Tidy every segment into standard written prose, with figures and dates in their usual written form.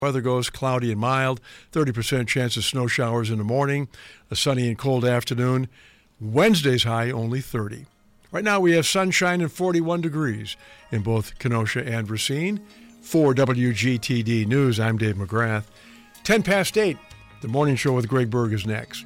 Weather goes cloudy and mild, 30% chance of snow showers in the morning, a sunny and cold afternoon. Wednesday's high only 30. Right now we have sunshine and 41 degrees in both Kenosha and Racine. For WGTD News, I'm Dave McGrath. 10 past 8, the morning show with Greg Berg is next.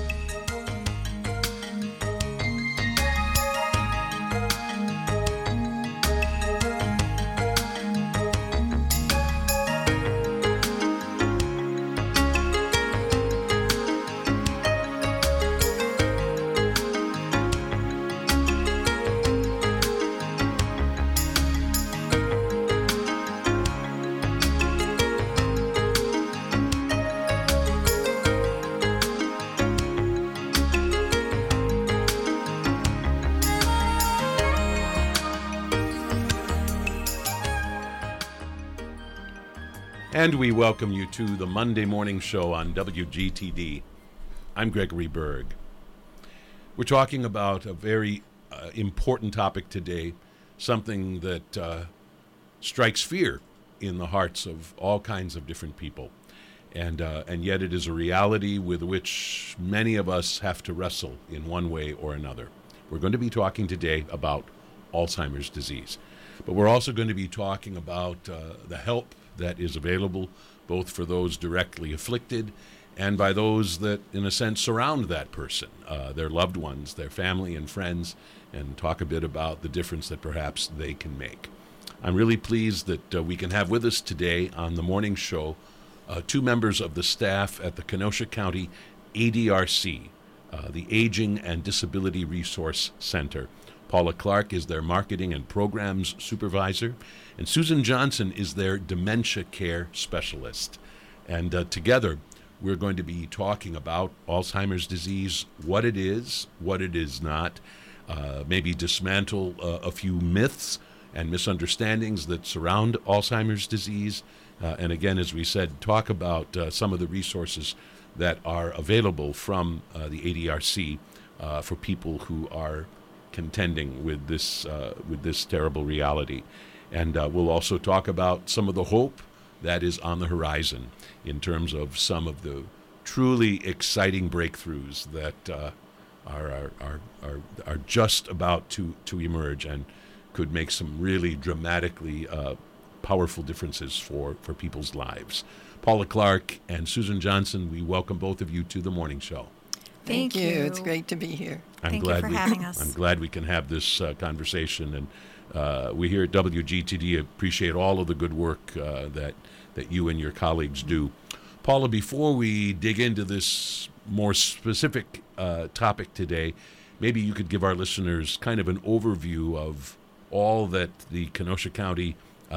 And we welcome you to the Monday morning show on WGTD. I'm Gregory Berg. We're talking about a very important topic today, something that strikes fear in the hearts of all kinds of different people. And yet it is a reality with which many of us have to wrestle in one way or another. We're going to be talking today about Alzheimer's disease. But we're also going to be talking about the help that is available both for those directly afflicted and by those that, in a sense, surround that person, their loved ones, their family and friends, and talk a bit about the difference that perhaps they can make. I'm really pleased that we can have with us today on the morning show two members of the staff at the Kenosha County ADRC, the Aging and Disability Resource Center. Paula Clark is their Marketing and Programs Supervisor, and Susan Johnson is their Dementia Care Specialist. And together, we're going to be talking about Alzheimer's disease, what it is not, maybe dismantle a few myths and misunderstandings that surround Alzheimer's disease, and again, as we said, talk about some of the resources that are available from the ADRC for people who are contending with this terrible reality. And we'll also talk about some of the hope that is on the horizon in terms of some of the truly exciting breakthroughs that are just about to emerge and could make some really dramatically powerful differences for people's lives. Paula Clark and Susan Johnson, we welcome both of you to the morning show. Thank you. It's great to be here. Thank you for having us. I'm glad we can have this conversation, and we here at WGTD appreciate all of the good work that you and your colleagues do. Paula, before we dig into this more specific topic today, maybe you could give our listeners kind of an overview of all that the Kenosha County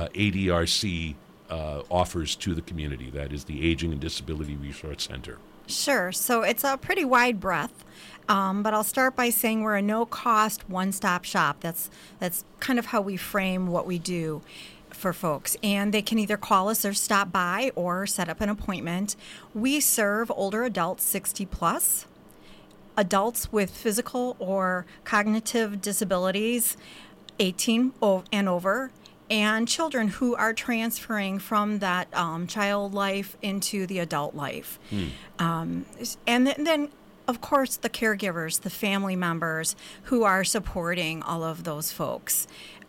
ADRC offers to the community, that is the Aging and Disability Resource Center. Sure. So it's a pretty wide breadth, but I'll start by saying we're a no-cost, one-stop shop. That's kind of how we frame what we do for folks. And they can either call us or stop by or set up an appointment. We serve older adults, 60 plus, adults with physical or cognitive disabilities, 18 and over, and children who are transferring from that child life into the adult life. And then, of course, the caregivers, the family members who are supporting all of those folks.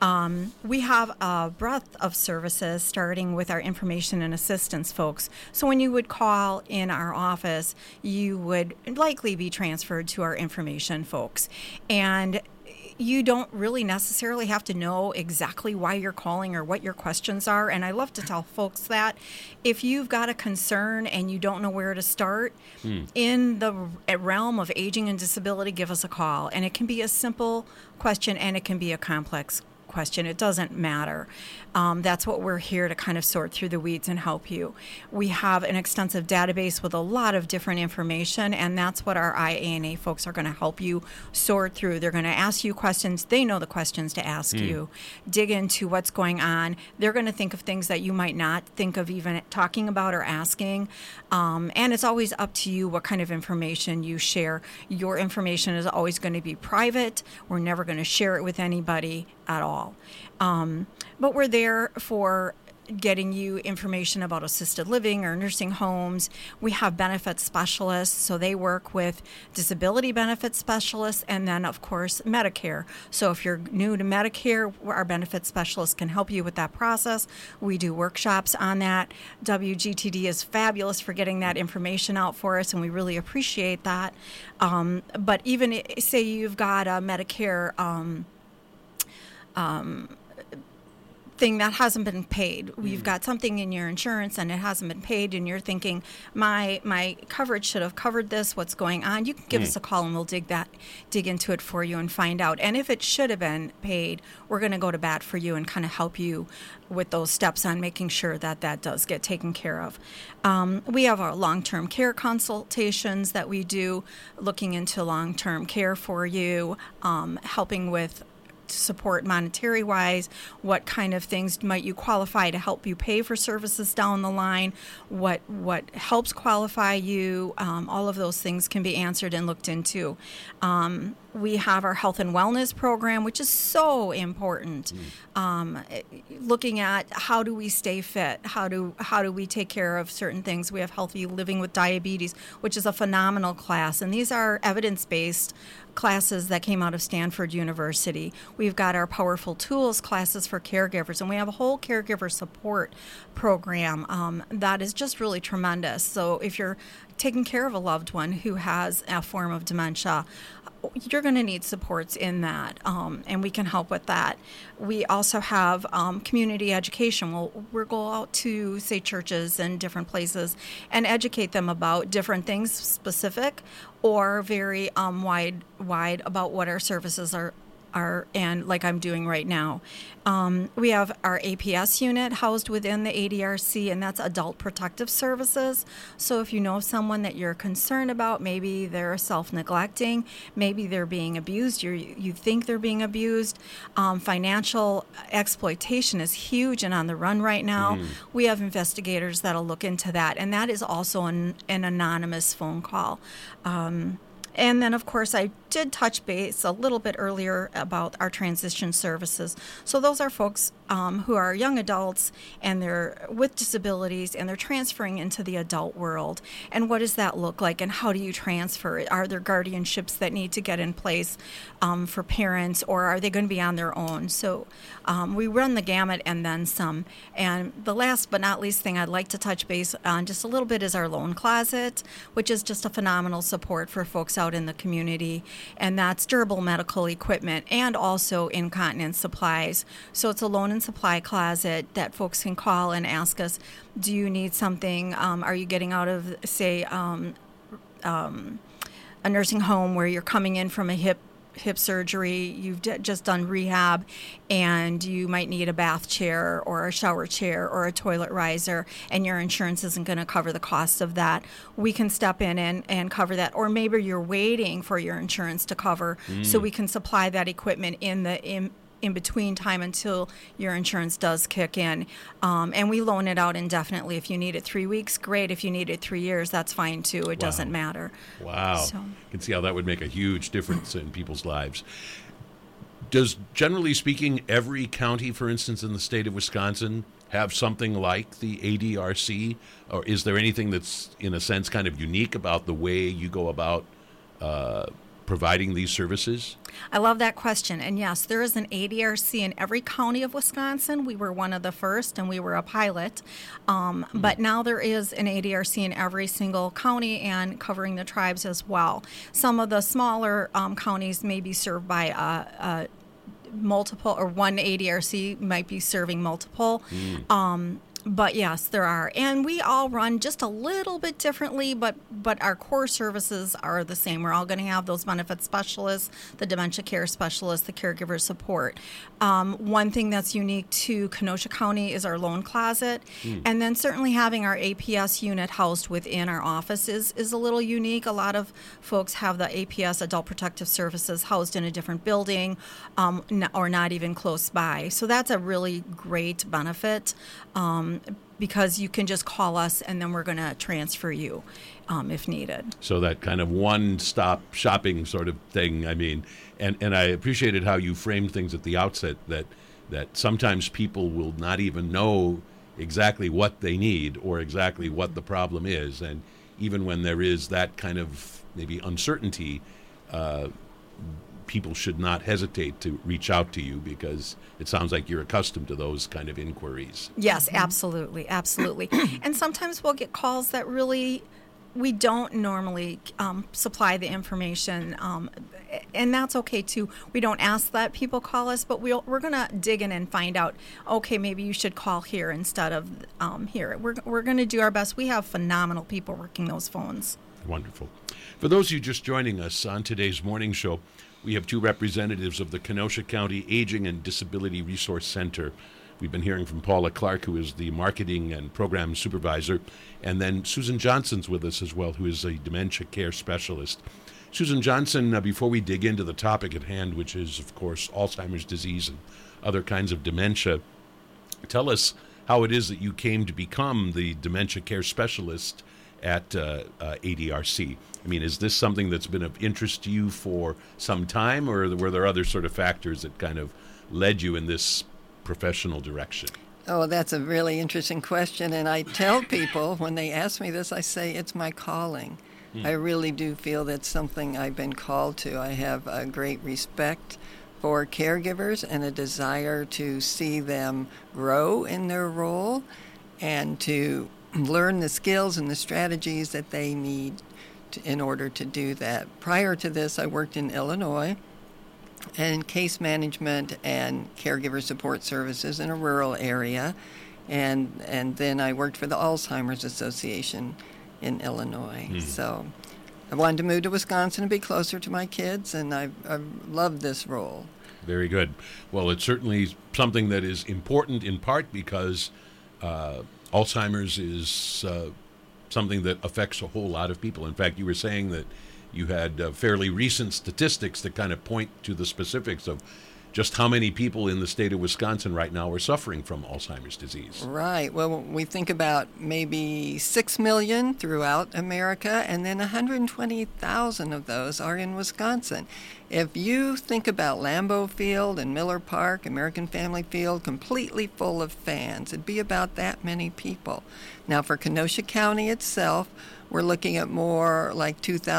We have a breadth of services starting with our information and assistance folks. So when you would call in our office, you would likely be transferred to our information folks. And you don't really necessarily have to know exactly why you're calling or what your questions are. And I love to tell folks that if you've got a concern and you don't know where to start in the realm of aging and disability, give us a call. And it can be a simple question and it can be a complex question. It doesn't matter. That's what we're here to kind of sort through the weeds and help you. We have an extensive database with a lot of different information, and that's what our IANA folks are going to help you sort through. They're going to ask you questions. They know the questions to ask you. Dig into what's going on. They're going to think of things that you might not think of even talking about or asking. And it's always up to you what kind of information you share. Your information is always going to be private. We're never going to share it with anybody at all. But we're there for getting you information about assisted living or nursing homes. We have benefit specialists, so they work with disability benefit specialists, and then, of course, Medicare. So if you're new to Medicare, our benefit specialists can help you with that process. We do workshops on that. WGTD is fabulous for getting that information out for us, and we really appreciate that. But even say you've got a Medicare thing that hasn't been paid. You've got something in your insurance and it hasn't been paid, and you're thinking, my coverage should have covered this. What's going on? You can give us a call and we'll dig into it for you and find out. And if it should have been paid, we're going to go to bat for you and kind of help you with those steps on making sure that that does get taken care of. We have our long-term care consultations that we do, looking into long-term care for you, helping with support monetary wise, what kind of things might you qualify to help you pay for services down the line, what helps qualify you, all of those things can be answered and looked into. We have our health and wellness program, which is so important. Looking at how do we stay fit, how do we take care of certain things. We have Healthy Living with Diabetes, which is a phenomenal class, and these are evidence-based classes that came out of Stanford University. We've got our Powerful Tools classes for caregivers, and we have a whole caregiver support program that is just really tremendous. So if you're taking care of a loved one who has a form of dementia, you're going to need supports in that, and we can help with that. We also have community education. We'll go out to, say, churches and different places and educate them about different things specific or very wide about what our services are, and like I'm doing right now. We have our APS unit housed within the ADRC, and that's Adult Protective Services. So if you know someone that you're concerned about, maybe they're self-neglecting, maybe they're being abused, you think they're being abused. Financial exploitation is huge and on the run right now. We have investigators that'll look into that, and that is also an anonymous phone call. And then, of course, I did touch base a little bit earlier about our transition services. So those are folks who are young adults and they're with disabilities and they're transferring into the adult world. And what does that look like, and how do you transfer? Are there guardianships that need to get in place for parents, or are they going to be on their own? So we run the gamut and then some. And the last but not least thing I'd like to touch base on just a little bit is our loan closet, which is just a phenomenal support for folks out in the community. And that's durable medical equipment and also incontinence supplies. So it's a loan and supply closet that folks can call and ask us, do you need something? Are you getting out of, say, a nursing home where you're coming in from a hip surgery, you've just done rehab, and you might need a bath chair or a shower chair or a toilet riser, and your insurance isn't going to cover the cost of that. We can step in and cover that. Or maybe you're waiting for your insurance to cover, so we can supply that equipment in between time until your insurance does kick in. And we loan it out indefinitely. If you need it 3 weeks, great. If you need it 3 years, that's fine too. It doesn't matter. Wow. So. You can see how that would make a huge difference in people's lives. Does, generally speaking, every county, for instance, in the state of Wisconsin have something like the ADRC? Or is there anything that's, in a sense, kind of unique about the way you go about providing these services? I love that question. And yes, there is an ADRC in every county of Wisconsin. We were one of the first, and we were a pilot. But now there is an ADRC in every single county and covering the tribes as well. Some of the smaller counties may be served by multiple, or one ADRC might be serving multiple. But yes, there are. And we all run just a little bit differently, but our core services are the same. We're all going to have those benefit specialists, the dementia care specialists, the caregiver support. One thing that's unique to Kenosha County is our loan closet. And then certainly having our APS unit housed within our office is a little unique. A lot of folks have the APS, Adult Protective Services, housed in a different building or not even close by. So that's a really great benefit. Because you can just call us and then we're going to transfer you if needed. So that kind of one-stop shopping sort of thing. I mean, and I appreciated how you framed things at the outset, that sometimes people will not even know exactly what they need or exactly what the problem is. And even when there is that kind of maybe uncertainty, people should not hesitate to reach out to you, because it sounds like you're accustomed to those kind of inquiries. Yes, absolutely, absolutely. And sometimes we'll get calls that really we don't normally supply the information, and that's okay too. We don't ask that people call us, but we're going to dig in and find out, okay, maybe you should call here instead of here. We're going to do our best. We have phenomenal people working those phones. Wonderful. For those of you just joining us on today's morning show, we have two representatives of the Kenosha County Aging and Disability Resource Center. We've been hearing from Paula Clark, who is the marketing and program supervisor, and then Susan Johnson's with us as well, who is a dementia care specialist. Susan Johnson, before we dig into the topic at hand, which is, of course, Alzheimer's disease and other kinds of dementia, tell us how it is that you came to become the dementia care specialist at ADRC. I mean, is this something that's been of interest to you for some time, or were there other sort of factors that kind of led you in this professional direction? Oh, that's a really interesting question. And I tell people when they ask me this, I say it's my calling. I really do feel that's something I've been called to. I have a great respect for caregivers and a desire to see them grow in their role and to learn the skills and the strategies that they need in order to do that. Prior to this, I worked in Illinois and case management and caregiver support services in a rural area, and then I worked for the Alzheimer's Association in Illinois. So I wanted to move to Wisconsin and be closer to my kids, and I've loved this role. Very good. Well, it's certainly something that is important in part because Alzheimer's is something that affects a whole lot of people. In fact, you were saying that you had fairly recent statistics that kind of point to the specifics of just how many people in the state of Wisconsin right now are suffering from Alzheimer's disease. Right. Well, we think about maybe 6 million throughout America, and then 120,000 of those are in Wisconsin. If you think about Lambeau Field and Miller Park, American Family Field, completely full of fans, it'd be about that many people. Now, for Kenosha County itself, we're looking at more like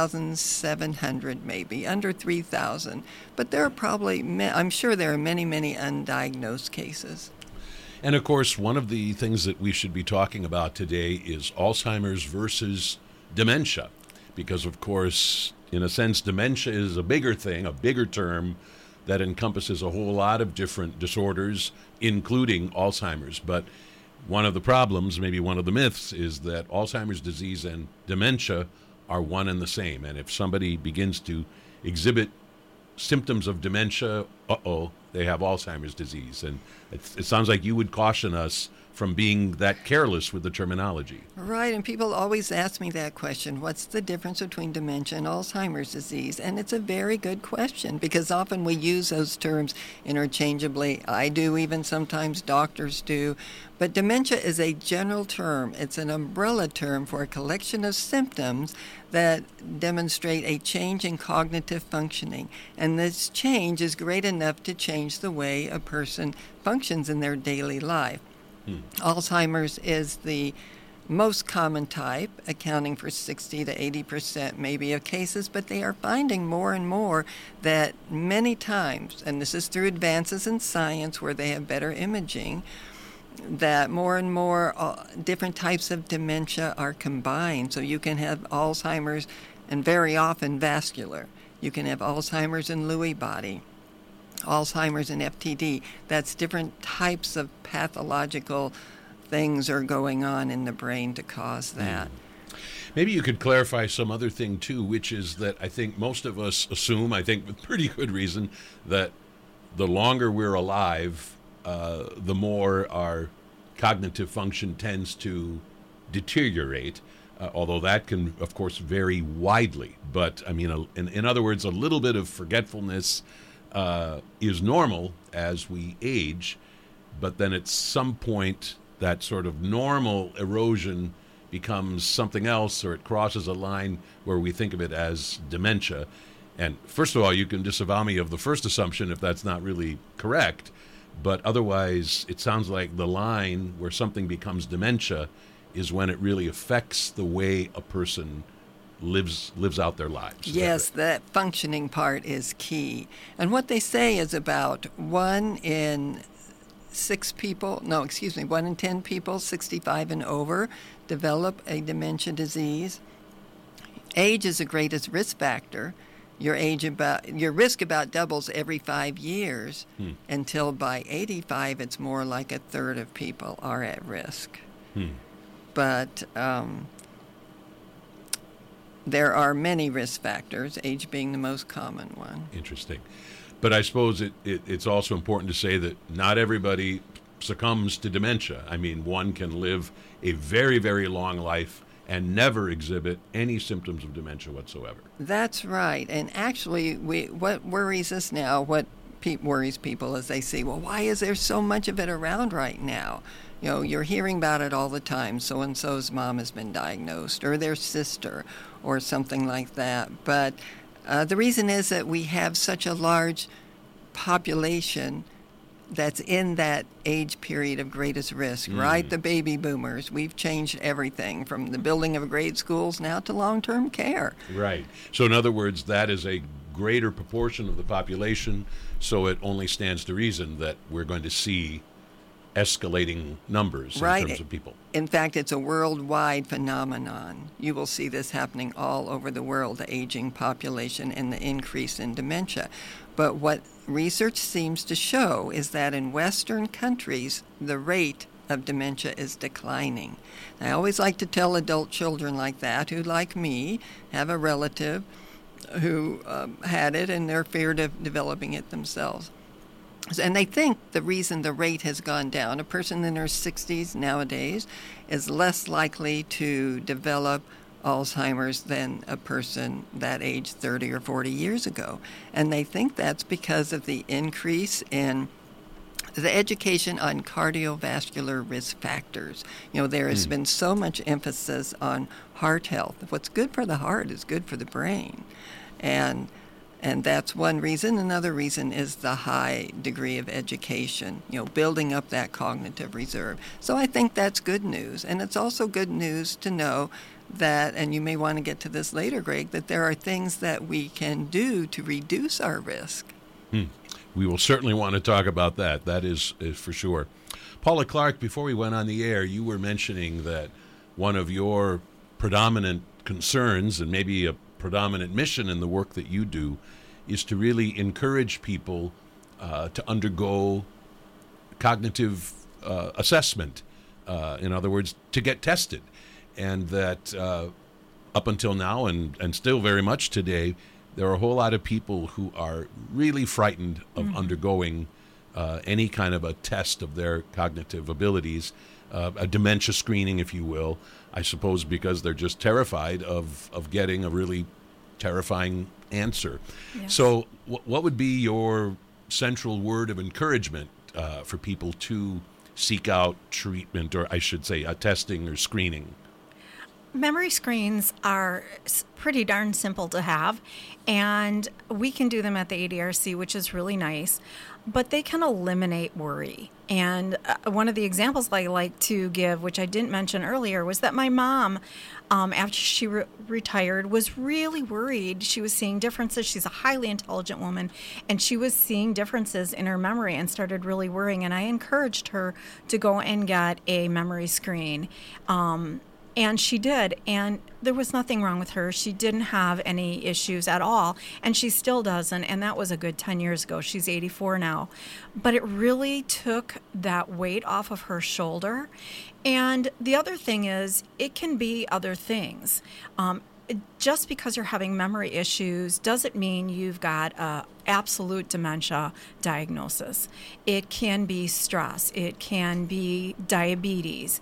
2,700 maybe, under 3,000. But there are probably, I'm sure there are many, many undiagnosed cases. And of course, one of the things that we should be talking about today is Alzheimer's versus dementia. Because of course, in a sense, dementia is a bigger thing, a bigger term that encompasses a whole lot of different disorders, including Alzheimer's. But one of the problems, maybe one of the myths, is that Alzheimer's disease and dementia are one and the same. And if somebody begins to exhibit symptoms of dementia, they have Alzheimer's disease. And it sounds like you would caution us from being that careless with the terminology. Right, and people always ask me that question, what's the difference between dementia and Alzheimer's disease? And it's a very good question, because often we use those terms interchangeably. I do, even sometimes doctors do. But dementia is a general term. It's an umbrella term for a collection of symptoms that demonstrate a change in cognitive functioning. And this change is great enough to change the way a person functions in their daily life. Alzheimer's is the most common type, accounting for 60 to 80% maybe of cases, but they are finding more and more that many times, and this is through advances in science where they have better imaging, that more and more different types of dementia are combined. So you can have Alzheimer's, and very often vascular. You can have Alzheimer's and Lewy body, Alzheimer's and FTD. That's different types of pathological things are going on in the brain to cause that. Maybe you could clarify some other thing too, which is that I think most of us assume, I think with pretty good reason, that the longer we're alive, the more our cognitive function tends to deteriorate, although that can, of course, vary widely. But, I mean, in other words, a little bit of forgetfulness is normal as we age, but then at some point that sort of normal erosion becomes something else, or it crosses a line where we think of it as dementia. And first of all, you can disavow me of the first assumption if that's not really correct, But otherwise, it sounds like the line where something becomes dementia is when it really affects the way a person lives out their lives. Yes, that functioning part is key. And what they say is about 1 in 10 people 65 and over develop a dementia disease. Age is the greatest risk factor. Your risk about doubles every 5 years until by 85 it's more like a third of people are at risk. But there are many risk factors, age being the most common one. Interesting. But I suppose it's also important to say that not everybody succumbs to dementia. I mean, one can live a very, very long life and never exhibit any symptoms of dementia whatsoever. That's right. And actually, what worries us now, what worries people is they see, well, why is there so much of it around right now? You know, you're hearing about it all the time. So-and-so's mom has been diagnosed, or their sister, or something like that. But the reason is that we have such a large population that's in that age period of greatest risk, right? The baby boomers. We've changed everything from the building of grade schools now to long-term care. Right. So in other words, that is a greater proportion of the population, so it only stands to reason that we're going to see escalating numbers in terms of people. In fact, it's a worldwide phenomenon. You will see this happening all over the world, the aging population and the increase in dementia. But what research seems to show is that in Western countries, the rate of dementia is declining. I always like to tell adult children like that, who, like me, have a relative who had it and they're feared of developing it themselves. And they think the reason the rate has gone down, a person in their 60s nowadays is less likely to develop Alzheimer's than a person that age 30 or 40 years ago. And they think that's because of the increase in the education on cardiovascular risk factors. You know, there has been so much emphasis on heart health. What's good for the heart is good for the brain. And that's one reason. Another reason is the high degree of education, you know, building up that cognitive reserve. So I think that's good news. And it's also good news to know that, and you may want to get to this later, Greg, that there are things that we can do to reduce our risk. We will certainly want to talk about that. That is for sure. Paula Clark, before we went on the air, you were mentioning that one of your predominant concerns and maybe a predominant mission in the work that you do is to really encourage people to undergo cognitive assessment. In other words, to get tested. And that up until now and still very much today, there are a whole lot of people who are really frightened of undergoing any kind of a test of their cognitive abilities, a dementia screening, if you will, I suppose because they're just terrified of getting a really terrifying answer. Yes. So what would be your central word of encouragement for people to seek out treatment, or I should say testing or screening? Memory screens are pretty darn simple to have, and we can do them at the ADRC, which is really nice, but they can eliminate worry. And one of the examples I like to give, which I didn't mention earlier, was that my mom, after she retired, was really worried. She was seeing differences. She's a highly intelligent woman, and she was seeing differences in her memory and started really worrying. And I encouraged her to go and get a memory screen. And she did, and there was nothing wrong with her. She didn't have any issues at all, and she still doesn't, and that was a good 10 years ago. She's 84 now. But it really took that weight off of her shoulder. And the other thing is, it can be other things. Just because you're having memory issues doesn't mean you've got absolute dementia diagnosis. It can be stress. It can be diabetes.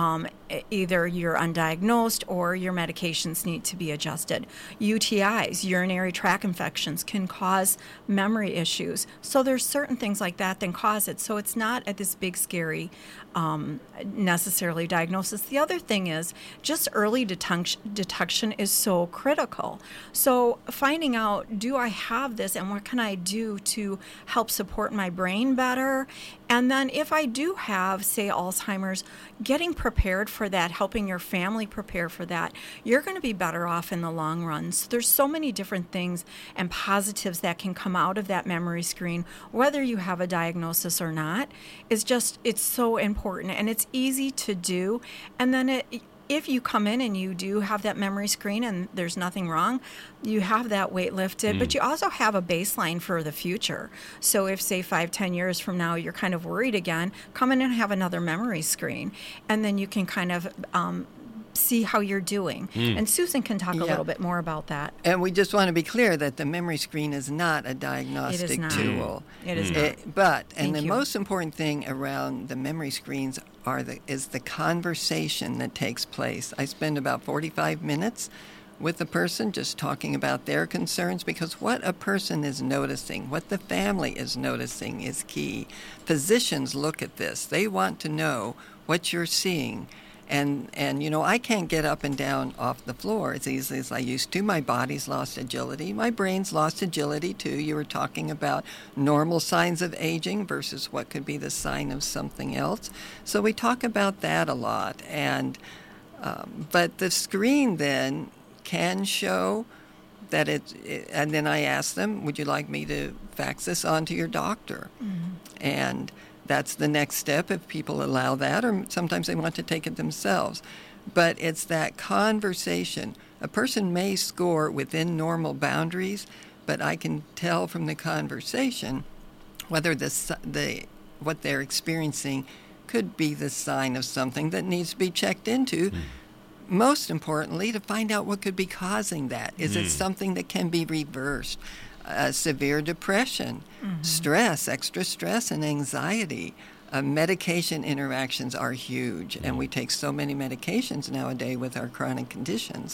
Either you're undiagnosed or your medications need to be adjusted. UTIs, urinary tract infections, can cause memory issues. So there's certain things like that that cause it. So it's not at this big, scary necessarily diagnosis. The other thing is just early detection is so critical. So finding out, do I have this and what can I do to help support my brain better? And then if I do have, say, Alzheimer's, getting prepared for that, helping your family prepare for that, you're going to be better off in the long run. So there's so many different things and positives that can come out of that memory screen, whether you have a diagnosis or not. It's so important, and it's easy to do. And then if you come in and you do have that memory screen and there's nothing wrong, you have that weight lifted, but you also have a baseline for the future. So if, say, 5-10 years from now, you're kind of worried again, come in and have another memory screen. And then you can kind of see how you're doing. And Susan can talk a little bit more about that. And we just want to be clear that the memory screen is not a diagnostic tool. It is not. But Thank the you. most important thing around the memory screens is the conversation that takes place. I spend about 45 minutes with a person just talking about their concerns, because what a person is noticing, what the family is noticing is key. Physicians look at this. They want to know what you're seeing. And I can't get up and down off the floor as easily as I used to. My body's lost agility. My brain's lost agility, too. You were talking about normal signs of aging versus what could be the sign of something else. So we talk about that a lot. And but the screen then can show that and then I ask them, would you like me to fax this on to your doctor? And that's the next step if people allow that, or sometimes they want to take it themselves. But it's that conversation. A person may score within normal boundaries, but I can tell from the conversation whether what they're experiencing could be the sign of something that needs to be checked into. Most importantly, to find out what could be causing that. Is it something that can be reversed? Severe depression, stress, extra stress, and anxiety. Medication interactions are huge, and we take so many medications nowadays with our chronic conditions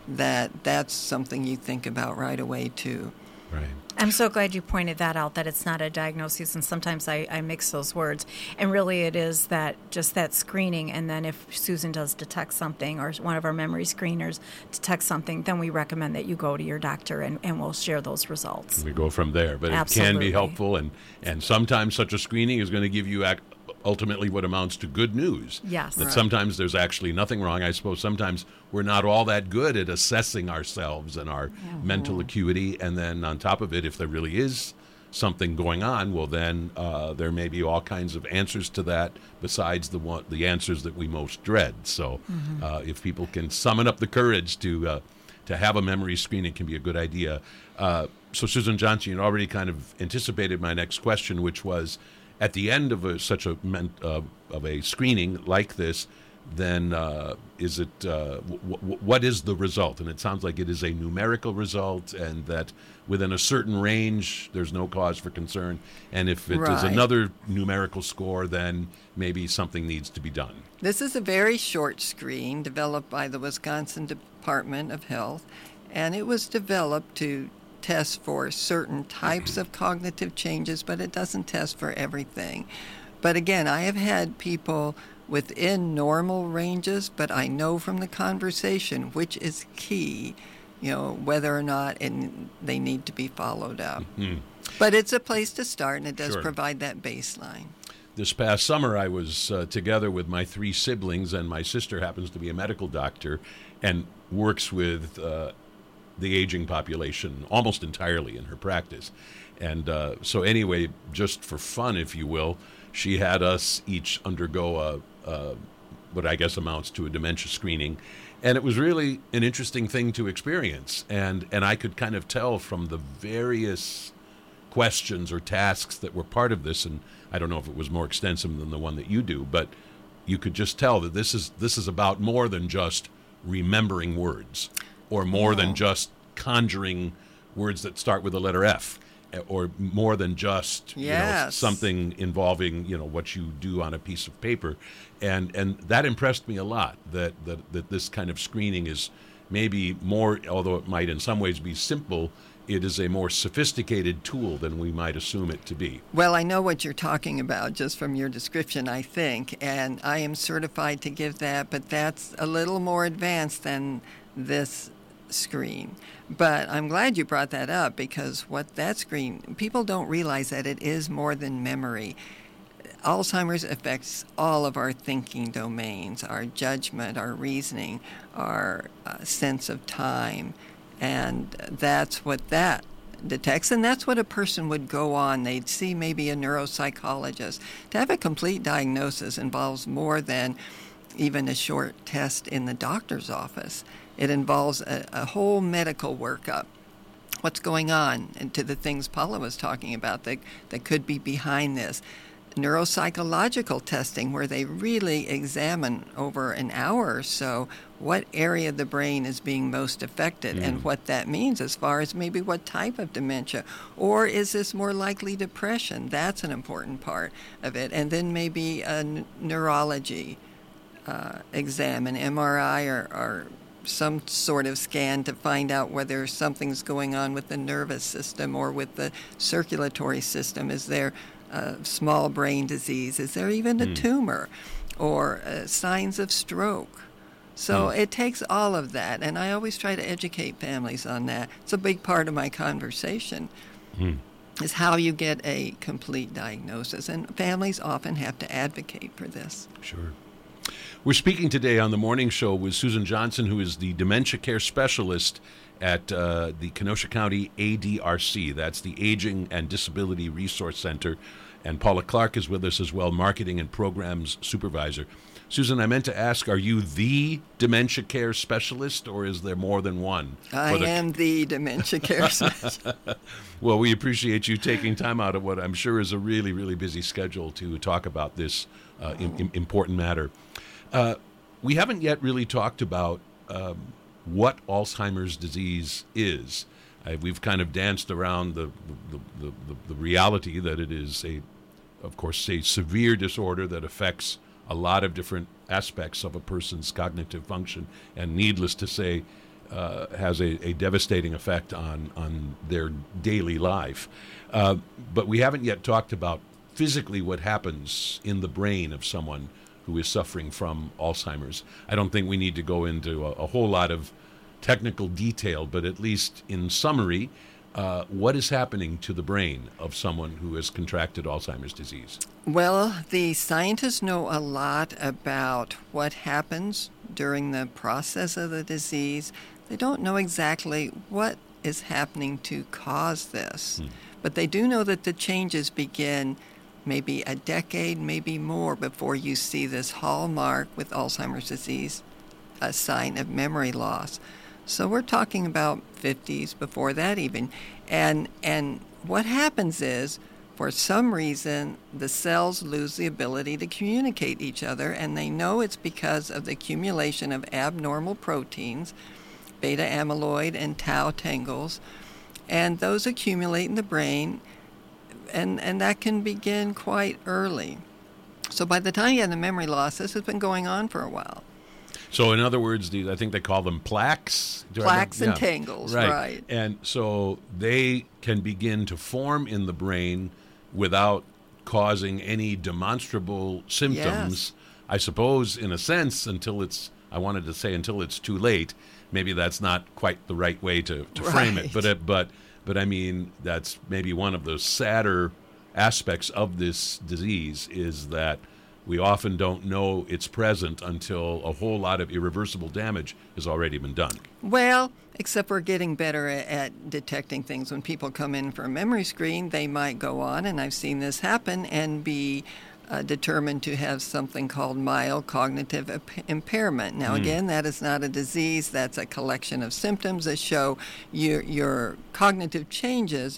that's something you think about right away, too. Right. I'm so glad you pointed that out, that it's not a diagnosis, and sometimes I mix those words. And really it is just that screening, and then if Susan does detect something, or one of our memory screeners detects something, then we recommend that you go to your doctor and we'll share those results. We go from there, but Absolutely. It can be helpful, and sometimes such a screening is going to give you ultimately what amounts to good news. Yes. That Right. sometimes there's actually nothing wrong. I suppose sometimes we're not all that good at assessing ourselves and our mental acuity, and then on top of it, if there really is something going on, well then there may be all kinds of answers to that besides the answers that we most dread. So if people can summon up the courage to have a memory screen, it can be a good idea. So Susan Johnson, you already kind of anticipated my next question, which was, at the end of such a screening like this, then is it what is the result? And it sounds like it is a numerical result, and that within a certain range, there's no cause for concern. And if it is another numerical score, then maybe something needs to be done. This is a very short screen developed by the Wisconsin Department of Health, and it was developed to test for certain types of cognitive changes, but it doesn't test for everything. But again, I have had people within normal ranges, but I know from the conversation, which is key, whether or not they need to be followed up. But it's a place to start, and it does provide that baseline. This past summer, I was together with my 3 siblings, and my sister happens to be a medical doctor and works with the aging population almost entirely in her practice. And so anyway, just for fun, if you will, she had us each undergo what I guess amounts to a dementia screening. And it was really an interesting thing to experience. And I could kind of tell from the various questions or tasks that were part of this, and I don't know if it was more extensive than the one that you do, but you could just tell that this is about more than just remembering words, or more than just conjuring words that start with the letter F, or more than just something involving what you do on a piece of paper, and that impressed me a lot. That this kind of screening is maybe more, although it might in some ways be simple, it is a more sophisticated tool than we might assume it to be. Well, I know what you're talking about just from your description, I think, and I am certified to give that, but that's a little more advanced than this screen. But I'm glad you brought that up, because what that screen, people don't realize that it is more than memory. Alzheimer's affects all of our thinking domains, our judgment, our reasoning, our sense of time, and that's what that detects, and that's what a person would go on. They'd see maybe a neuropsychologist. To have a complete diagnosis involves more than even a short test in the doctor's office. It involves a whole medical workup. What's going on, and to the things Paula was talking about that could be behind this. Neuropsychological testing, where they really examine over an hour or so what area of the brain is being most affected and what that means as far as maybe what type of dementia. Or is this more likely depression? That's an important part of it. And then maybe a neurology exam, an MRI or some sort of scan to find out whether something's going on with the nervous system or with the circulatory system. Is there small brain disease? Is there even a tumor or signs of stroke? So it takes all of that, and I always try to educate families on that. It's a big part of my conversation, is how you get a complete diagnosis, and families often have to advocate for this. Sure. We're speaking today on the morning show with Susan Johnson, who is the dementia care specialist at the Kenosha County ADRC. That's the Aging and Disability Resource Center. And Paula Clark is with us as well, marketing and programs supervisor. Susan, I meant to ask, are you the dementia care specialist, or is there more than one? I am the dementia care specialist. Well, we appreciate you taking time out of what I'm sure is a really, really busy schedule to talk about this important matter. We haven't yet really talked about what Alzheimer's disease is. We've kind of danced around the reality that it is of course, a severe disorder that affects a lot of different aspects of a person's cognitive function, and needless to say, has a devastating effect on their daily life. But we haven't yet talked about physically what happens in the brain of someone who is suffering from Alzheimer's. I don't think we need to go into a whole lot of technical detail, but at least in summary, what is happening to the brain of someone who has contracted Alzheimer's disease? Well, the scientists know a lot about what happens during the process of the disease. They don't know exactly what is happening to cause this, but they do know that the changes begin maybe a decade, maybe more, before you see this hallmark with Alzheimer's disease, a sign of memory loss. So we're talking about 50s, before that even. And what happens is, for some reason, the cells lose the ability to communicate each other, and they know it's because of the accumulation of abnormal proteins, beta amyloid and tau tangles, and those accumulate in the brain, and that can begin quite early. So by the time you have the memory loss, this has been going on for a while. So in other words, I think they call them plaques. Plaques and tangles, right. And so they can begin to form in the brain without causing any demonstrable symptoms. Yes. I suppose, in a sense, until it's too late. Maybe that's not quite the right way to frame it. But I mean, that's maybe one of the sadder aspects of this disease, is that we often don't know it's present until a whole lot of irreversible damage has already been done. Well, except we're getting better at detecting things. When people come in for a memory screen, they might go on, and I've seen this happen, and be determined to have something called mild cognitive impairment. Now, again, that is not a disease. That's a collection of symptoms that show your cognitive changes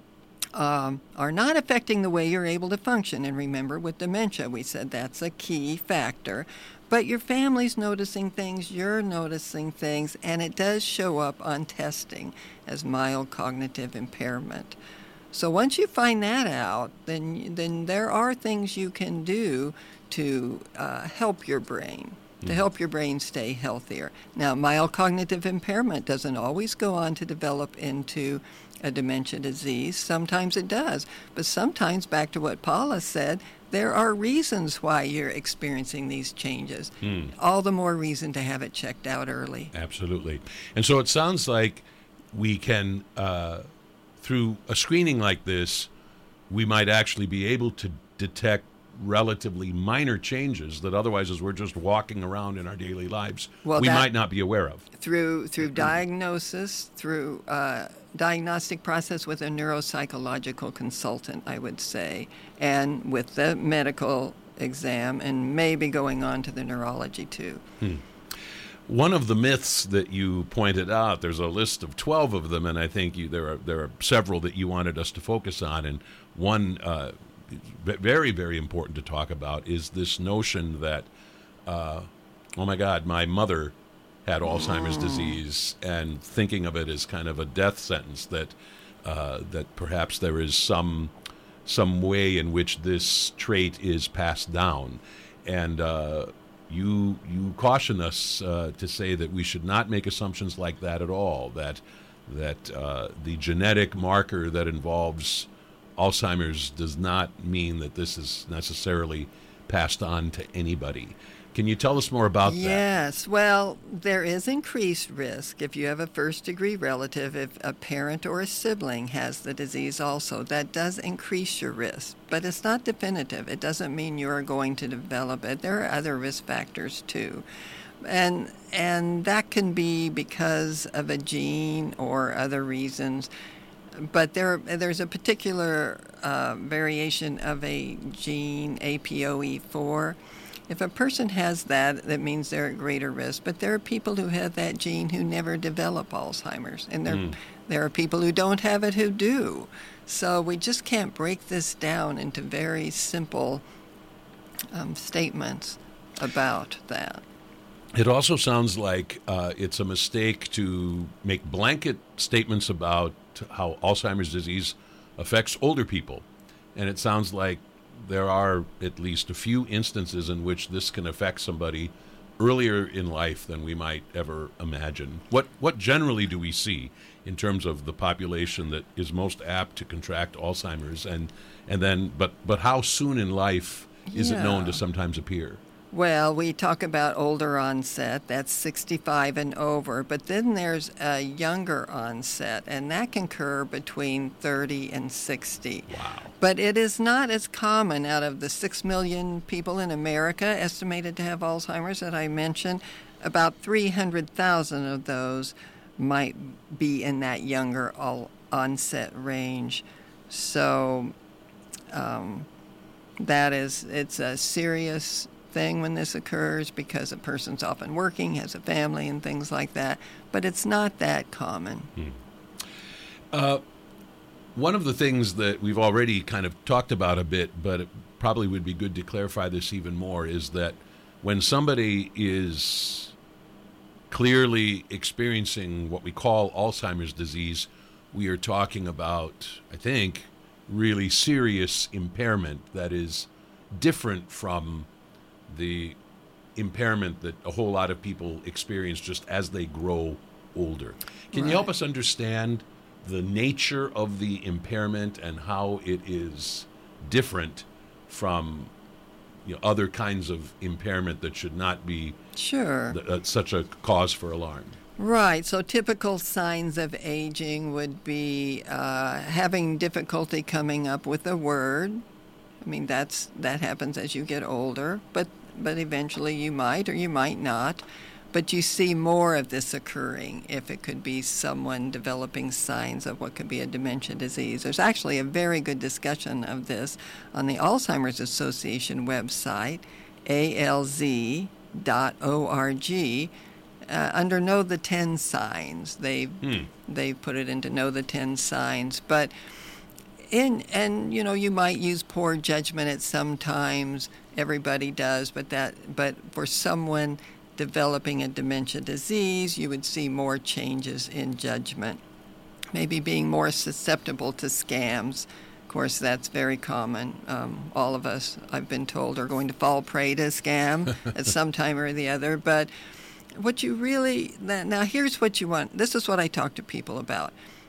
are not affecting the way you're able to function. And remember, with dementia, we said that's a key factor. But your family's noticing things, you're noticing things, and it does show up on testing as mild cognitive impairment. So once you find that out, then there are things you can do to help your brain, to help your brain stay healthier. Now, mild cognitive impairment doesn't always go on to develop into a dementia disease. Sometimes it does. But sometimes, back to what Paula said, there are reasons why you're experiencing these changes. All the more reason to have it checked out early. Absolutely. And so it sounds like we can, through a screening like this, we might actually be able to detect relatively minor changes that otherwise, as we're just walking around in our daily lives, we might not be aware of. Through diagnosis, through diagnostic process with a neuropsychological consultant, I would say, and with the medical exam, and maybe going on to the neurology too. One of the myths that you pointed out, there's a list of 12 of them, and I think there are several that you wanted us to focus on, and one very, very important to talk about is this notion that, oh my God, my mother had Alzheimer's disease, and thinking of it as kind of a death sentence, that perhaps there is some way in which this trait is passed down. And you caution us to say that we should not make assumptions like that at all, that the genetic marker that involves Alzheimer's does not mean that this is necessarily passed on to anybody. Can you tell us more about that? Yes. Well, there is increased risk if you have a first-degree relative, if a parent or a sibling has the disease also. That does increase your risk, but it's not definitive. It doesn't mean you're going to develop it. There are other risk factors, too. And that can be because of a gene or other reasons. But there's a particular variation of a gene, APOE4. If a person has that, that means they're at greater risk. But there are people who have that gene who never develop Alzheimer's. And there are people who don't have it who do. So we just can't break this down into very simple statements about that. It also sounds like it's a mistake to make blanket statements about how Alzheimer's disease affects older people. And it sounds like there are at least a few instances in which this can affect somebody earlier in life than we might ever imagine. What generally do we see in terms of the population that is most apt to contract Alzheimer's, and then but how soon in life is it known to sometimes appear? Well, we talk about older onset, that's 65 and over, but then there's a younger onset, and that can occur between 30 and 60. Wow. But it is not as common. Out of the 6 million people in America estimated to have Alzheimer's that I mentioned, about 300,000 of those might be in that younger onset range. So it's a serious thing when this occurs because a person's often working, has a family and things like that, but it's not that common. One of the things that we've already kind of talked about a bit, but it probably would be good to clarify this even more, is that when somebody is clearly experiencing what we call Alzheimer's disease, we are talking about, I think, really serious impairment that is different from the impairment that a whole lot of people experience just as they grow older. Can you help us understand the nature of the impairment and how it is different from other kinds of impairment that should not be such a cause for alarm? Right. So typical signs of aging would be having difficulty coming up with a word. I mean, that happens as you get older, but eventually you might or you might not. But you see more of this occurring if it could be someone developing signs of what could be a dementia disease. There's actually a very good discussion of this on the Alzheimer's Association website, alz.org, under Know the 10 Signs. They've put it into Know the 10 Signs. But you might use poor judgment at some times. Everybody does, but for someone developing a dementia disease, you would see more changes in judgment. Maybe being more susceptible to scams. Of course, that's very common. All of us, I've been told, are going to fall prey to a scam at some time or the other. But what you really, now here's what you want. This is what I talk to people about.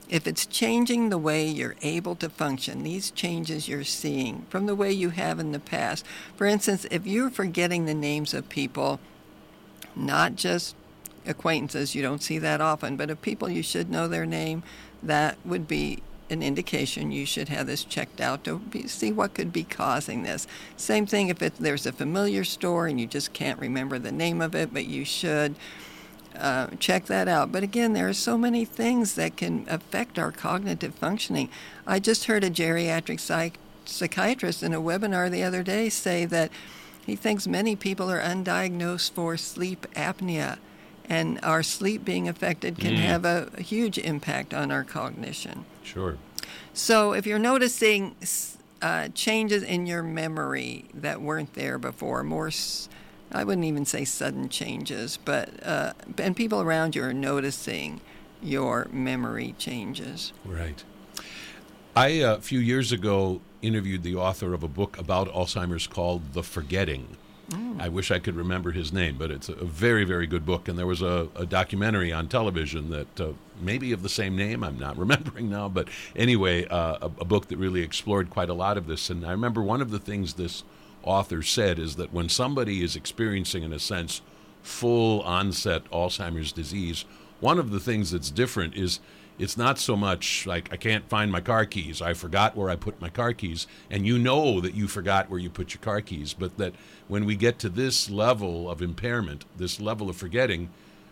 if it's changing the way you're able to function, these changes you're seeing from the way you have in the past. For instance, if you're forgetting the names of people, not just acquaintances, you don't see that often, but of people you should know their name, that would be an indication you should have this checked out to see what could be causing this. Same thing if there's a familiar store and you just can't remember the name of it, but you should check that out. But again, there are so many things that can affect our cognitive functioning. I just heard a geriatric psychiatrist in a webinar the other day say that he thinks many people are undiagnosed for sleep apnea, and our sleep being affected can have a huge impact on our cognition. Sure. So if you're noticing changes in your memory that weren't there before, I wouldn't even say sudden changes, but and people around you are noticing your memory changes. Right. I, a few years ago, interviewed the author of a book about Alzheimer's called The Forgetting. I wish I could remember his name, but it's a very, very good book. And there was a documentary on television that maybe of the same name, I'm not remembering now. But anyway, a book that really explored quite a lot of this. And I remember one of the things this author said is that when somebody is experiencing, in a sense, full onset Alzheimer's disease, one of the things that's different is it's not so much like, I can't find my car keys, I forgot where I put my car keys, and you know that you forgot where you put your car keys, but that when we get to this level of impairment, this level of forgetting,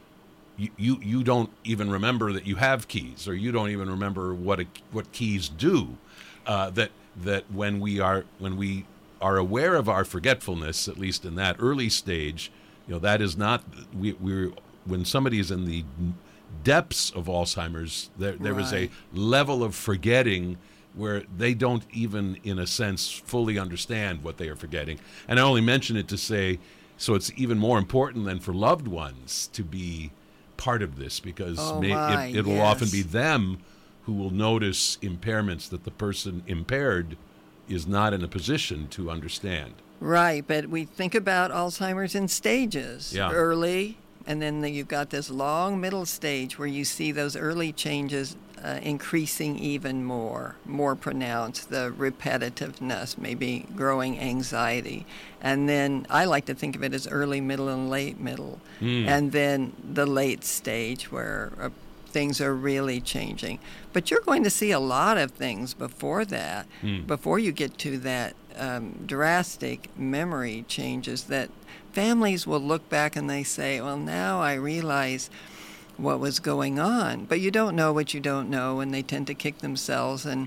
you don't even remember that you have keys, or you don't even remember what keys do. That when we are aware of our forgetfulness, at least in that early stage, that is not we're when somebody is in the depths of Alzheimer's, there is a level of forgetting where they don't even, in a sense, fully understand what they are forgetting. And I only mention it to say, so it's even more important than for loved ones to be part of this, because it will often be them who will notice impairments that the person impaired is not in a position to understand. Right, but we think about Alzheimer's in stages. Yeah. Early, and then you've got this long middle stage where you see those early changes increasing even more pronounced, the repetitiveness, maybe growing anxiety. And then I like to think of it as early, middle, and late middle. And then the late stage where things are really changing. But you're going to see a lot of things before that, before you get to that drastic memory changes that families will look back and they say, well, now I realize what was going on. But you don't know what you don't know, and they tend to kick themselves. And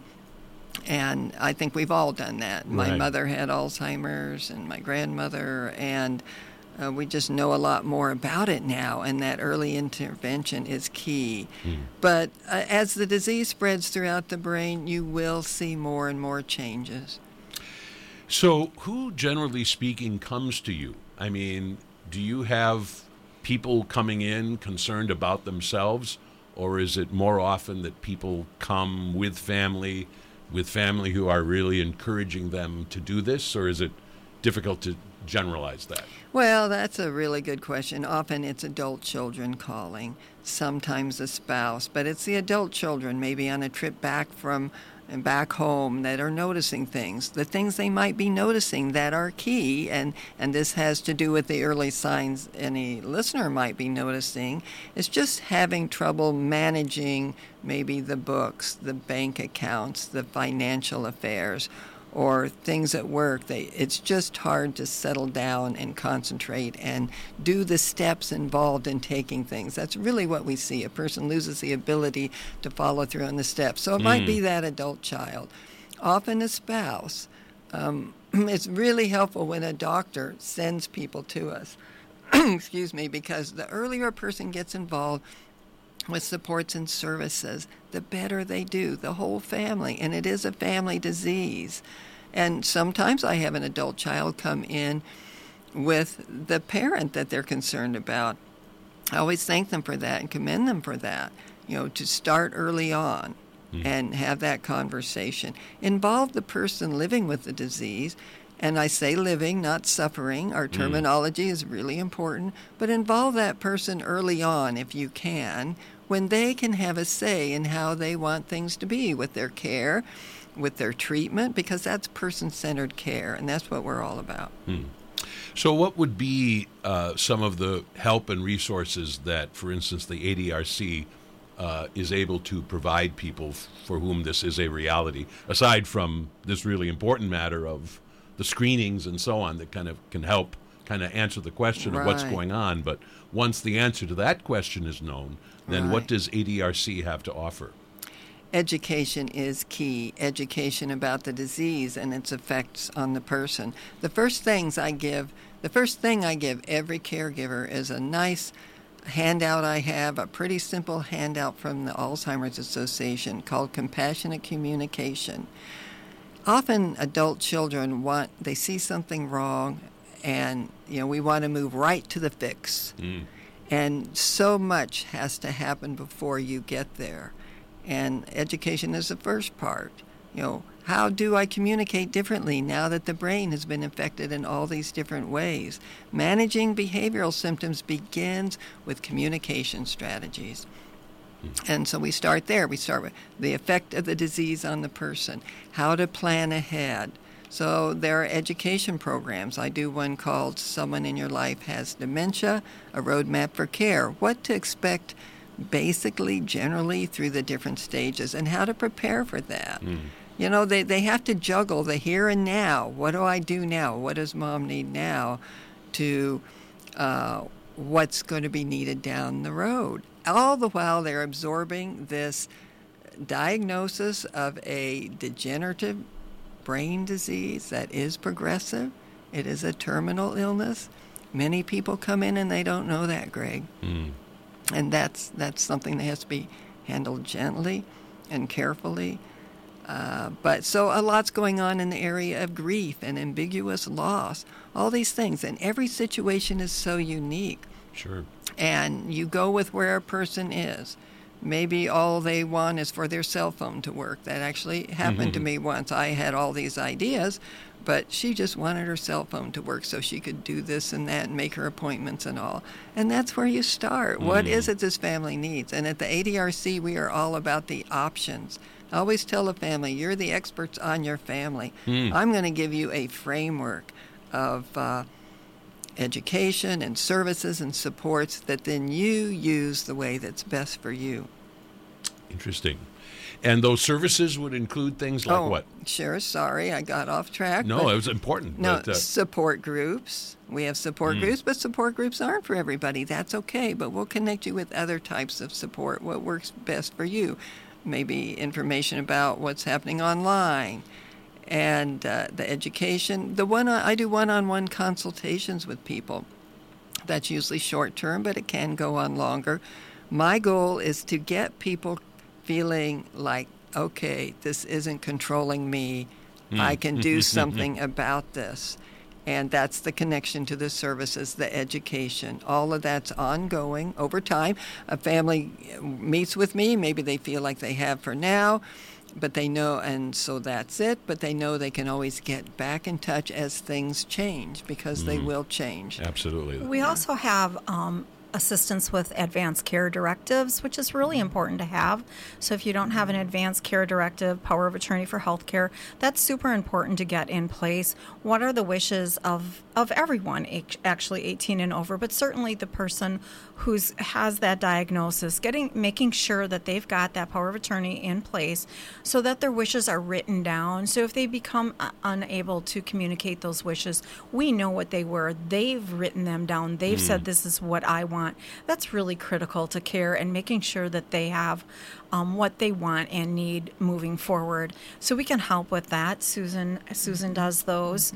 I think we've all done that. My mother had Alzheimer's, and my grandmother, and we just know a lot more about it now, and that early intervention is key. But as the disease spreads throughout the brain, you will see more and more changes. So who, generally speaking, comes to you? I mean, do you have people coming in concerned about themselves, or is it more often that people come with family who are really encouraging them to do this, or is it difficult to generalize that? Well, that's a really good question. Often it's adult children calling, sometimes a spouse, but it's the adult children, maybe on a trip back home, that are noticing things, the things they might be noticing that are key, and this has to do with the early signs any listener might be noticing. It's just having trouble managing maybe the books, the bank accounts, the financial affairs, or things at work. It's just hard to settle down and concentrate and do the steps involved in taking things. That's really what we see. A person loses the ability to follow through on the steps. So it might be that adult child. Often a spouse. It's really helpful when a doctor sends people to us, excuse me, because the earlier a person gets involved with supports and services, the better they do, the whole family. And it is a family disease. And sometimes I have an adult child come in with the parent that they're concerned about. I always thank them for that and commend them for that, to start early on and have that conversation. Involve the person living with the disease. And I say living, not suffering. Our terminology is really important. But involve that person early on if you can, when they can have a say in how they want things to be with their care, with their treatment, because that's person-centered care, and that's what we're all about. So what would be some of the help and resources that, for instance, the ADRC is able to provide people for whom this is a reality, aside from this really important matter of the screenings and so on that kind of can help kind of answer the question of what's going on? But once the answer to that question is known, then what does ADRC have to offer? Education is key. Education about the disease and its effects on the person. The first thing I give every caregiver is a nice handout I have, a pretty simple handout from the Alzheimer's Association called Compassionate Communication. Often adult children they see something wrong, and we want to move right to the fix. And so much has to happen before you get there. And education is the first part. How do I communicate differently now that the brain has been affected in all these different ways? Managing behavioral symptoms begins with communication strategies. And so we start there. We start with the effect of the disease on the person, how to plan ahead. So there are education programs. I do one called Someone in Your Life Has Dementia, a Roadmap for Care. What to expect basically, generally, through the different stages, and how to prepare for that. They have to juggle the here and now. What do I do now? What does mom need now to what's going to be needed down the road? All the while they're absorbing this diagnosis of a degenerative brain disease that is progressive. It is a terminal illness. Many people come in and they don't know that, Greg. And that's something that has to be handled gently and carefully. But so a lot's going on in the area of grief and ambiguous loss, all these things. And every situation is so unique. Sure. And you go with where a person is. Maybe all they want is for their cell phone to work. That actually happened to me once. I had all these ideas, but she just wanted her cell phone to work so she could do this and that and make her appointments and all. And that's where you start. What is it this family needs? And at the ADRC, we are all about the options. I always tell a family, you're the experts on your family. I'm going to give you a framework of education and services and supports that then you use the way that's best for you. Interesting. And those services would include things like what? Sure. Sorry, I got off track. No, it was important. No, support groups. We have support groups, but support groups aren't for everybody. That's okay, but we'll connect you with other types of support, what works best for you. Maybe information about what's happening online. And the education. I do one-on-one consultations with people. That's usually short-term, but it can go on longer. My goal is to get people feeling like, okay, this isn't controlling me. I can do something about this. And that's the connection to the services, the education. All of that's ongoing over time. A family meets with me. Maybe they feel like they have for now, but they know, and so that's it. But they know they can always get back in touch as things change, because they will change. Absolutely. We also have assistance with advanced care directives, which is really important to have. So if you don't have an advanced care directive, power of attorney for health care, that's super important to get in place. What are the wishes of everyone, actually 18 and over, but certainly the person who has that diagnosis, making sure that they've got that power of attorney in place so that their wishes are written down. So if they become unable to communicate those wishes, we know what they were. They've written them down. They've said, this is what I want. That's really critical to care and making sure that they have what they want and need moving forward. So we can help with that. Susan does those.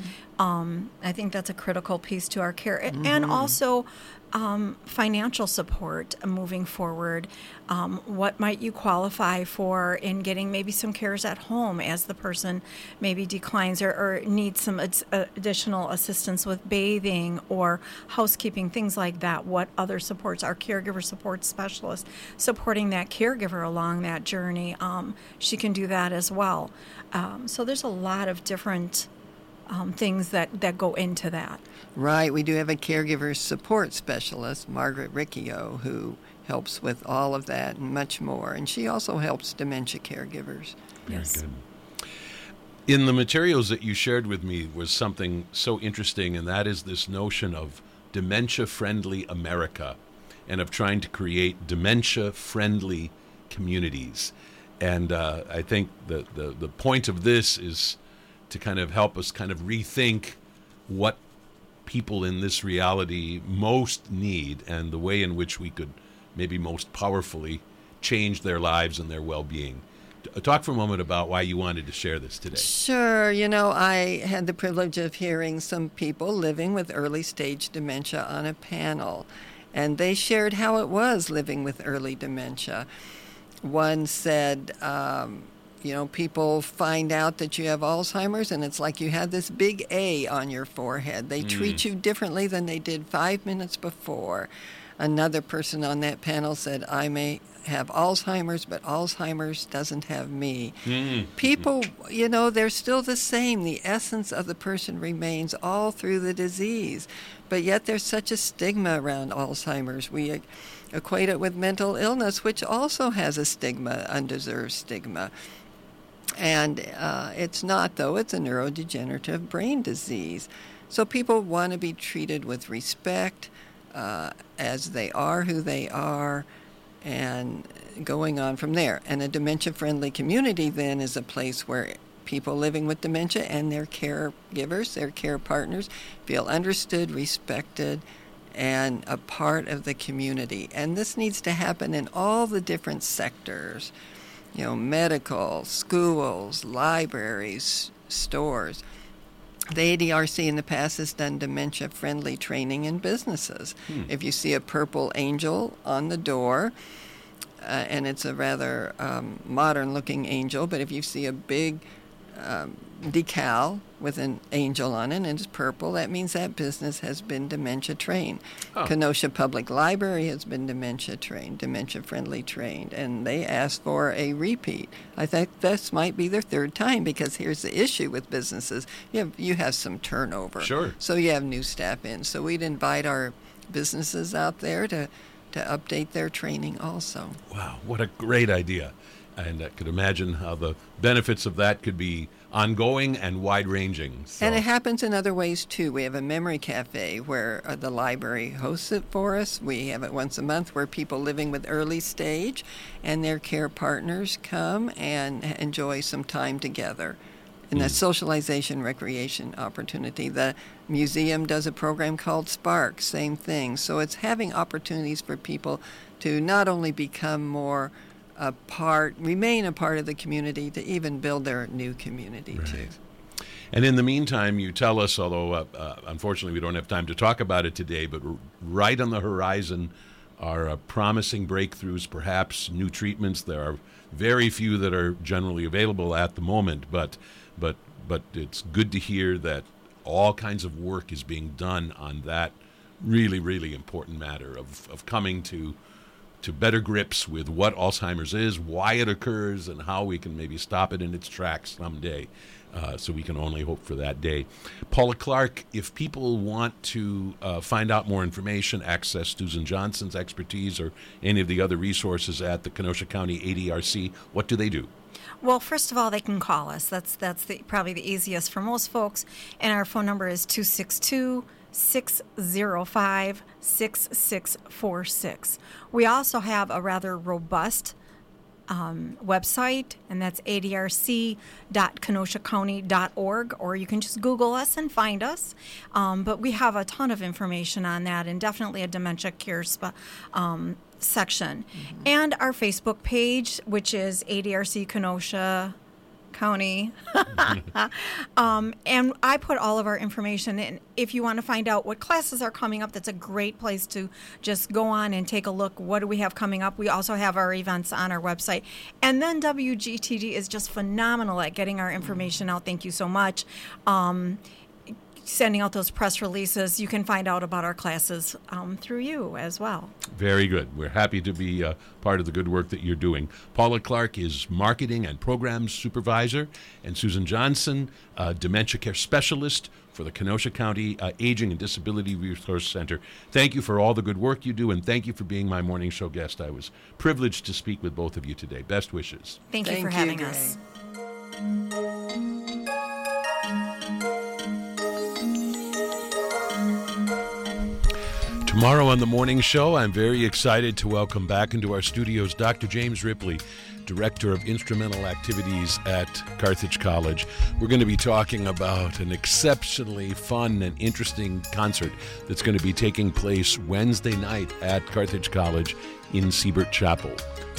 I think that's a critical piece to our care. And also financial support moving forward. What might you qualify for in getting maybe some cares at home as the person maybe declines or needs some additional assistance with bathing or housekeeping, things like that. What other supports? Our caregiver support specialist supporting that caregiver along that journey. She can do that as well. So there's a lot of different things that go into that. Right. We do have a caregiver support specialist, Margaret Riccio, who helps with all of that and much more. And she also helps dementia caregivers. Yes. Very good. In the materials that you shared with me was something so interesting, and that is this notion of dementia-friendly America and of trying to create dementia-friendly communities. And I think the point of this is to kind of help us kind of rethink what people in this reality most need and the way in which we could maybe most powerfully change their lives and their well-being. Talk for a moment about why you wanted to share this today. Sure. I had the privilege of hearing some people living with early stage dementia on a panel, and they shared how it was living with early dementia. One said, people find out that you have Alzheimer's, and it's like you had this big A on your forehead. They treat you differently than they did 5 minutes before. Another person on that panel said, I may have Alzheimer's, but Alzheimer's doesn't have me. People, they're still the same. The essence of the person remains all through the disease. But yet there's such a stigma around Alzheimer's. We equate it with mental illness, which also has a stigma, undeserved stigma. And it's not, though. It's a neurodegenerative brain disease. So people want to be treated with respect, as they are who they are, and going on from there. And a dementia-friendly community, then, is a place where people living with dementia and their caregivers, their care partners, feel understood, respected, and a part of the community. And this needs to happen in all the different sectors, medical, schools, libraries, stores. The ADRC in the past has done dementia-friendly training in businesses. If you see a purple angel on the door, and it's a rather modern-looking angel, but if you see a big decal with an angel on it and it's purple, that means that business has been dementia trained. Kenosha Public Library has been dementia trained, dementia friendly trained, and they asked for a repeat. I think this might be their third time, because here's the issue with businesses. You have some turnover. Sure. So you have new staff in. So we'd invite our businesses out there to update their training also. Wow, what a great idea. And I could imagine how the benefits of that could be ongoing and wide-ranging. So. And it happens in other ways, too. We have a memory cafe where the library hosts it for us. We have it once a month where people living with early stage and their care partners come and enjoy some time together. And that socialization, recreation opportunity. The museum does a program called Spark, same thing. So it's having opportunities for people to not only become more remain a part of the community, to even build their new community, too. And in the meantime, you tell us, although unfortunately we don't have time to talk about it today, but right on the horizon are promising breakthroughs, perhaps new treatments. There are very few that are generally available at the moment, but it's good to hear that all kinds of work is being done on that really, really important matter of coming to better grips with what Alzheimer's is, why it occurs, and how we can maybe stop it in its tracks someday. So we can only hope for that day. Paula Clark, if people want to find out more information, access Susan Johnson's expertise, or any of the other resources at the Kenosha County ADRC, what do they do? Well, first of all, they can call us. That's probably the easiest for most folks. And our phone number is 262-605-6646. We also have a rather robust website, and that's adrc.kenoshacounty.org, or you can just Google us and find us. But we have a ton of information on that, and definitely a dementia care section. And our Facebook page, which is ADRC Kenosha County. And I put all of our information in. If you want to find out what classes are coming up, that's a great place to just go on and take a look. What do we have coming up? We also have our events on our website. And then WGTD is just phenomenal at getting our information out. Thank you so much. sending out those press releases, you can find out about our classes through you as well. Very good. We're happy to be part of the good work that you're doing. Paula Clark is Marketing and Programs Supervisor, and Susan Johnson, Dementia Care Specialist for the Kenosha County Aging and Disability Resource Center. Thank you for all the good work you do, and thank you for being my morning show guest. I was privileged to speak with both of you today. Best wishes. Thank you for having us. Tomorrow on the morning show, I'm very excited to welcome back into our studios Dr. James Ripley, Director of Instrumental Activities at Carthage College. We're going to be talking about an exceptionally fun and interesting concert that's going to be taking place Wednesday night at Carthage College in Siebert Chapel.